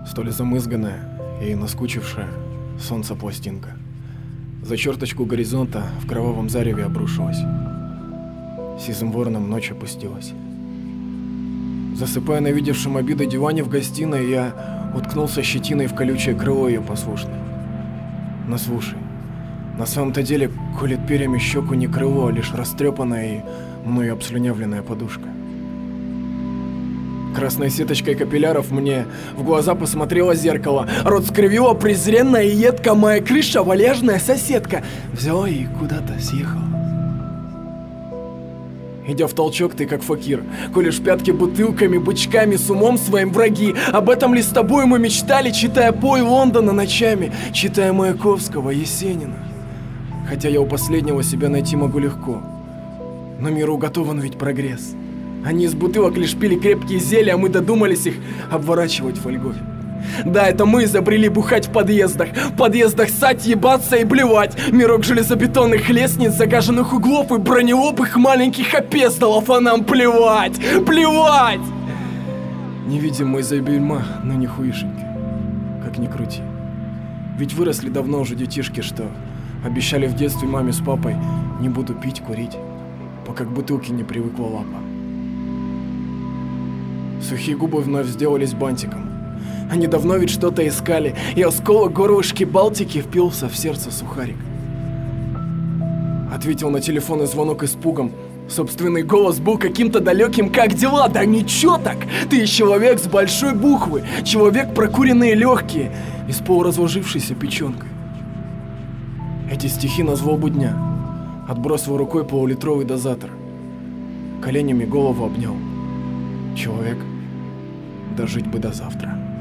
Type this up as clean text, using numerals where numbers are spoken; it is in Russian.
столь замызганная и наскучившая солнце пластинка. За черточку горизонта в кровавом зареве обрушилась. Сизым вороном ночь опустилась. Засыпая на видевшем обиды диване в гостиной, я уткнулся щетиной в колючее крыло ее послушной. Но слушай, на самом-то деле колет перьями щеку не крыло, а лишь растрепанная и мною обслюнявленная подушка. Красной сеточкой капилляров мне в глаза посмотрело зеркало. Рот скривила презренно и едко. Моя крыша, валежная соседка, взяла и куда-то съехала. Идя в толчок, ты как факир, колешь пятки бутылками, бычками, с умом своим враги. Об этом ли с тобой мы мечтали, читая «Бой Лондона» ночами, читая Маяковского, Есенина? Хотя я у последнего себя найти могу легко, но миру уготован ведь прогресс. Они из бутылок лишь пили крепкие зелья, а мы додумались их обворачивать фольгой. Да, это мы изобрели бухать в подъездах ссать, ебаться и блевать. Мирок железобетонных лестниц, загаженных углов и бронелобых маленьких опездалов, а нам плевать, плевать! Невидимый из-за бельма, но не хуишеньки, как ни крути. Ведь выросли давно уже детишки, что обещали в детстве маме с папой: не буду пить, курить, пока к бутылке не привыкла лапа. Сухие губы вновь сделались бантиком. Они давно ведь что-то искали, и осколок горлышки Балтики впился в сердце сухарик. Ответил на телефонный звонок испугом. Собственный голос был каким-то далеким. Как дела? Да ничего так! Ты человек с большой буквы, человек прокуренные легкие и с полуразложившейся печенкой. Эти стихи на злобу дня отбросил рукой полулитровый дозатор. Коленями голову обнял. Человек, дожить бы до завтра.